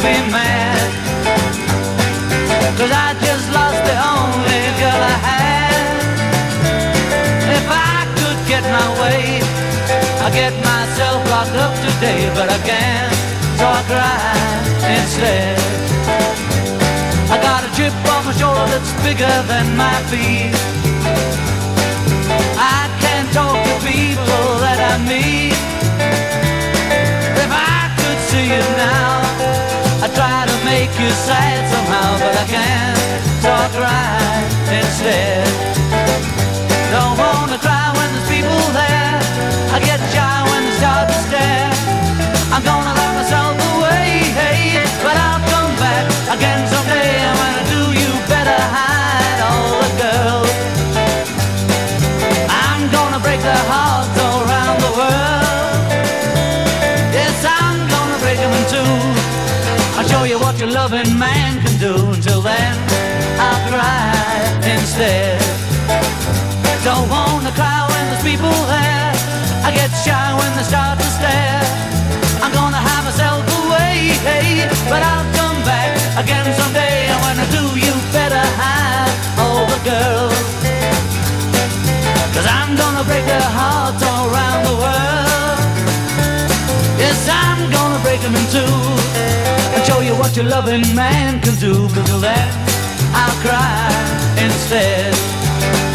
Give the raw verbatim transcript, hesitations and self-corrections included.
me mad, 'cause I just lost the only girl I had. If I could get my way, I'd get myself locked up today, but I can't, so I cry instead. I got a chip on my shoulder that's bigger than my feet. I can't talk to people that I meet. If I could see you now, I try to make you sad somehow, but I can't, so I cry instead. Don't wanna cry when there's people there, I get shy when they start to stare. I'm gonna lock myself away, hey, but I'll come back again someday. And when I do, you better hide all the girls. I'm gonna break their hearts all around the world. Yes, I'm gonna break them in two. I'll show you what your loving man can do. Until then, I'll cry instead. Don't wanna cry when there's people there, I get shy when they start to stare. I'm gonna hide myself away, hey, but I'll come back again someday. And when I do, you better hide all the girls, 'cause I'm gonna break their hearts all around the world. Yes, I'm gonna break them in two and show you what your loving man can do. But till then, I'll cry instead.